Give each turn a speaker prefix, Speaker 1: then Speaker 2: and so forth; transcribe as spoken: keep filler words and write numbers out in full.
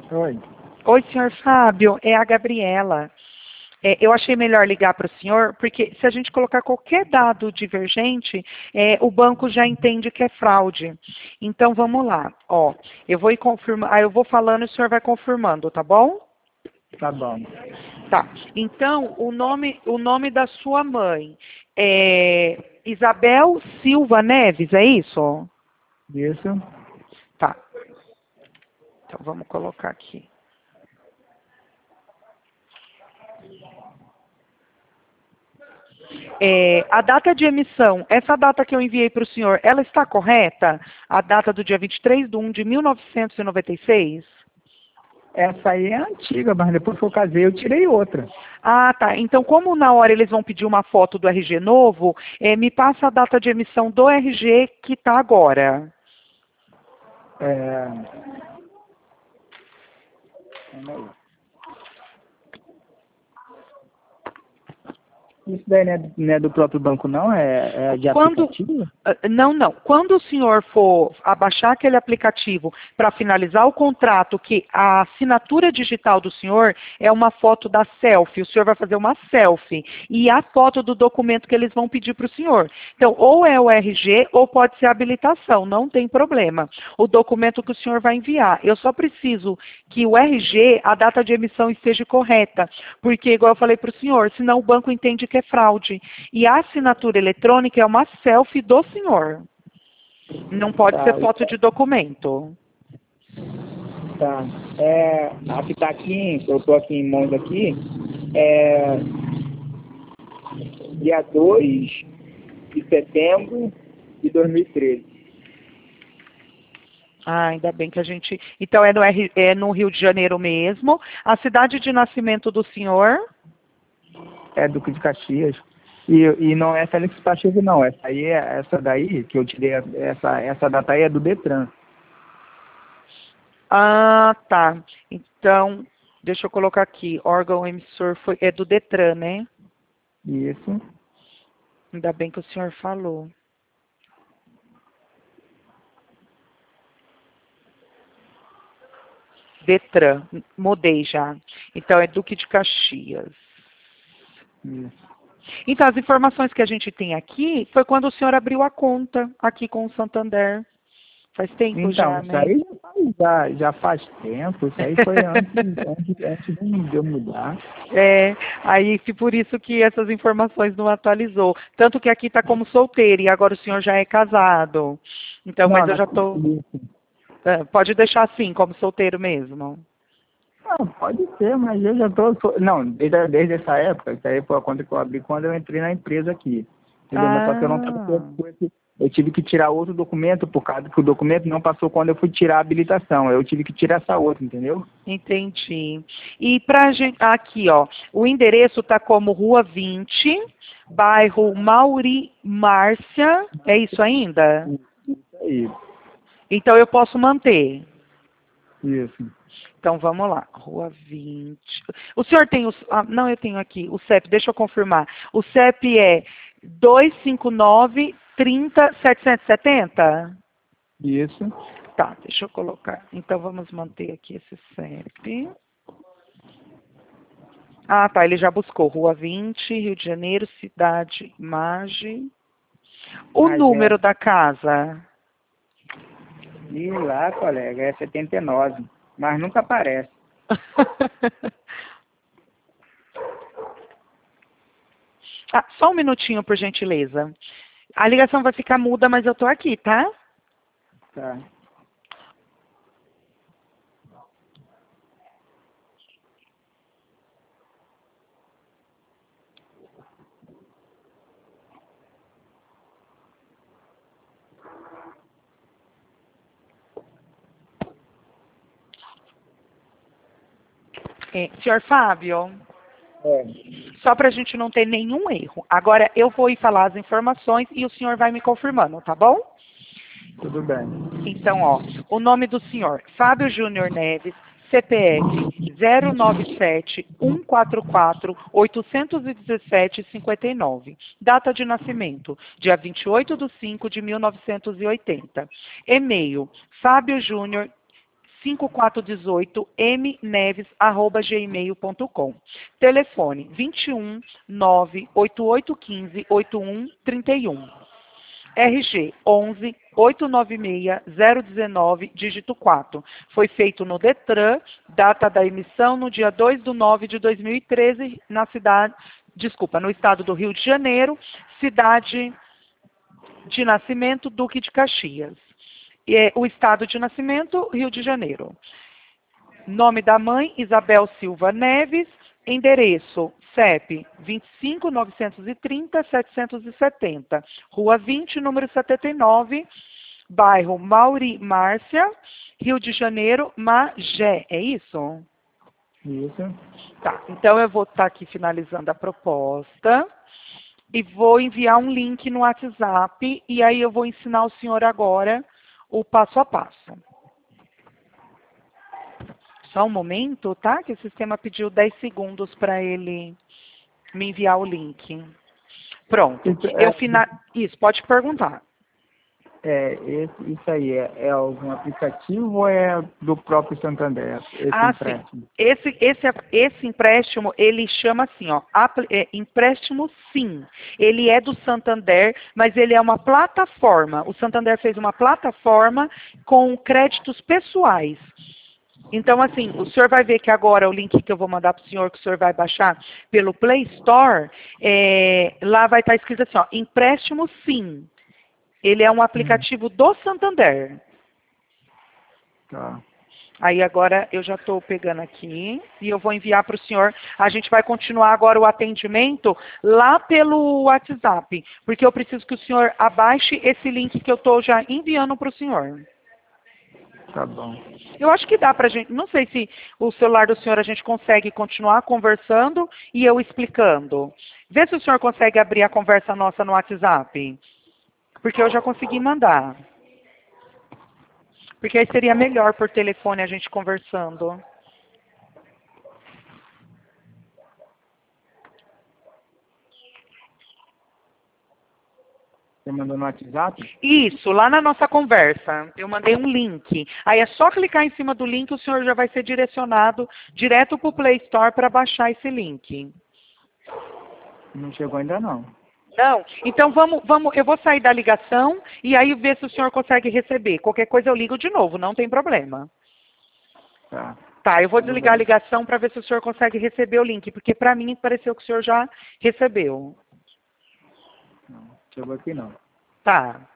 Speaker 1: Oi.
Speaker 2: Oi, senhor Fábio, é a Gabriela. É, eu achei melhor ligar para o senhor, porque se a gente colocar qualquer dado divergente, é, o banco já entende que é fraude. Então, vamos lá. Ó, eu vou ir confirmar, aí eu vou falando e o senhor vai confirmando, tá bom?
Speaker 1: Tá bom.
Speaker 2: Tá. Então, o nome, o nome da sua mãe é Isabel Silva Neves, é isso?
Speaker 1: Isso.
Speaker 2: Tá. Então, vamos colocar aqui. É, a data de emissão, essa data que eu enviei para o senhor, ela está correta? A data do dia vinte e três de um de mil novecentos e noventa e seis?
Speaker 1: Essa aí é antiga, mas depois que eu casei eu tirei outra.
Speaker 2: Ah, tá. Então, como na hora eles vão pedir uma foto do R G novo, é, me passa a data de emissão do R G que está agora.
Speaker 1: É... Calma aí. Isso daí não é, não é do próprio banco, não? É, é de
Speaker 2: Quando,
Speaker 1: aplicativo?
Speaker 2: ah, não, não. Quando o senhor for abaixar aquele aplicativo para finalizar o contrato, que a assinatura digital do senhor é uma foto da selfie, o senhor vai fazer uma selfie e a foto do documento que eles vão pedir para o senhor. Então, ou é o R G ou pode ser a habilitação, não tem problema. O documento que o senhor vai enviar. Eu só preciso que o R G, a data de emissão esteja correta, porque, igual eu falei para o senhor, senão o banco entende que é fraude. E a assinatura eletrônica é uma selfie do senhor. Não pode ser
Speaker 1: Tá,
Speaker 2: foto de documento.
Speaker 1: tá. É, a que tá aqui, eu tô aqui em mãos aqui, é dia dois de setembro de dois mil e treze.
Speaker 2: Ah, ainda bem que a gente... Então, é no, R... é no Rio de Janeiro mesmo. A cidade de nascimento do senhor?
Speaker 1: É Duque de Caxias. E, e não é Félix Pacheco, não. Essa aí, é- essa daí, que eu tirei, essa, essa data aí é do Detran.
Speaker 2: Ah, tá. Então, deixa eu colocar aqui. Órgão emissor foi... é do Detran, né?
Speaker 1: Isso.
Speaker 2: Ainda bem que o senhor falou. Detran, mudei já. Então, é Duque de Caxias.
Speaker 1: Isso.
Speaker 2: Então, as informações que a gente tem aqui foi quando o senhor abriu a conta aqui com o Santander. Faz tempo
Speaker 1: Então,
Speaker 2: já,
Speaker 1: isso
Speaker 2: né?
Speaker 1: aí já faz, já, já faz tempo. Isso aí foi antes, antes, antes de eu mudar.
Speaker 2: É, aí que por isso que essas informações não atualizou. Tanto que aqui está como solteiro e agora o senhor já é casado. Então,
Speaker 1: Não,
Speaker 2: mas eu
Speaker 1: não,
Speaker 2: já estou.
Speaker 1: isso.
Speaker 2: Pode deixar assim, como solteiro mesmo.
Speaker 1: Não, pode ser, mas eu já tô... tô- Não, desde, desde essa época, isso aí foi a conta que eu abri quando eu entrei na empresa aqui. Entendeu? Mas só que eu não estava
Speaker 2: Ah,
Speaker 1: com esse... Eu tive que tirar outro documento, por causa que o documento não passou quando eu fui tirar a habilitação. Eu tive que tirar essa outra, entendeu?
Speaker 2: entendi. E pra gente. Aqui, ó. O endereço está como Rua vinte, bairro Mauri Márcia. É isso ainda?
Speaker 1: Isso aí.
Speaker 2: Então eu posso manter.
Speaker 1: Isso.
Speaker 2: Então vamos lá. Rua vinte. O senhor tem os. Ah, não, eu tenho aqui. O C E P, deixa eu confirmar. O C E P é dois cinco nove, trinta, setecentos e setenta?
Speaker 1: Isso.
Speaker 2: Tá, deixa eu colocar. Então vamos manter aqui esse C E P. Ah, tá, ele já buscou. Rua vinte, Rio de Janeiro, cidade Mage. O
Speaker 1: Mas
Speaker 2: número
Speaker 1: é.
Speaker 2: da casa?
Speaker 1: E lá, colega, é setenta e nove. Mas nunca aparece.
Speaker 2: Ah, só um minutinho, por gentileza. A ligação vai ficar muda, mas eu tô aqui, tá?
Speaker 1: Tá.
Speaker 2: É, senhor Fábio,
Speaker 1: É.
Speaker 2: só para a gente não ter nenhum erro. Agora eu vou ir falar as informações e o senhor vai me confirmando, tá bom?
Speaker 1: Tudo bem.
Speaker 2: Então, ó, o nome do senhor, Fábio Júnior Neves, C P F zero nove sete, um quatro quatro, oito um sete, cinco nove. Data de nascimento, dia vinte e oito de cinco de mil novecentos e oitenta. E-mail, Fábio Júnior cinco quatro um oito m neves arroba gmail ponto com. Telefone vinte e um, nove oito oito um cinco, oito um três um. R G onze, oito nove seis, zero um nove, dígito quatro. Foi feito no Detran, data da emissão no dia dois de nove de dois mil e treze, na cidade, desculpa, no estado do Rio de Janeiro, cidade de nascimento, Duque de Caxias. E, é, o estado de nascimento, Rio de Janeiro. Nome da mãe, Isabel Silva Neves. Endereço, C E P vinte e cinco, novecentos e trinta, setecentos e setenta. Rua vinte, número setenta e nove, bairro Mauri Márcia, Rio de Janeiro, Magé. É isso?
Speaker 1: Isso.
Speaker 2: Tá, então eu vou estar aqui finalizando a proposta e vou enviar um link no WhatsApp e aí eu vou ensinar o senhor agora o passo a passo. Só um momento, tá? Que o sistema pediu dez segundos para ele me enviar o link. Pronto.
Speaker 1: Isso,
Speaker 2: Eu
Speaker 1: é,
Speaker 2: fina... Isso, pode perguntar.
Speaker 1: é, esse, isso aí é, é algum aplicativo ou é do próprio Santander, esse
Speaker 2: Ah,
Speaker 1: empréstimo?
Speaker 2: sim. Esse, esse, esse empréstimo, ele chama assim, ó, apl- é, empréstimo sim. Ele é do Santander, mas ele é uma plataforma. O Santander fez uma plataforma com créditos pessoais. Então, assim, o senhor vai ver que agora o link que eu vou mandar para o senhor, que o senhor vai baixar pelo Play Store, é, lá vai estar escrito assim, ó, empréstimo sim. Ele é um aplicativo do Santander.
Speaker 1: Tá.
Speaker 2: Aí agora eu já estou pegando aqui e eu vou enviar para o senhor. A gente vai continuar agora o atendimento lá pelo WhatsApp, porque eu preciso que o senhor abaixe esse link que eu estou já enviando para o senhor.
Speaker 1: Tá bom.
Speaker 2: Eu acho que dá pra gente, não sei se o celular do senhor a gente consegue continuar conversando e eu explicando. Vê se o senhor consegue abrir a conversa nossa no WhatsApp. Porque eu já consegui mandar. Porque aí seria melhor por telefone a gente conversando.
Speaker 1: Você mandou no WhatsApp?
Speaker 2: Isso, lá na nossa conversa, eu mandei um link. Aí é só clicar em cima do link, o senhor já vai ser direcionado direto para o Play Store para baixar esse link.
Speaker 1: Não chegou ainda não.
Speaker 2: Não? Então vamos, vamos, eu vou sair da ligação e aí ver se o senhor consegue receber. Qualquer coisa eu ligo de novo, não tem problema.
Speaker 1: Tá.
Speaker 2: Tá, eu vou
Speaker 1: Tudo
Speaker 2: desligar a
Speaker 1: bem.
Speaker 2: ligação para ver se o senhor consegue receber o link, porque para mim pareceu que o senhor já recebeu.
Speaker 1: Não, chegou aqui não.
Speaker 2: Tá.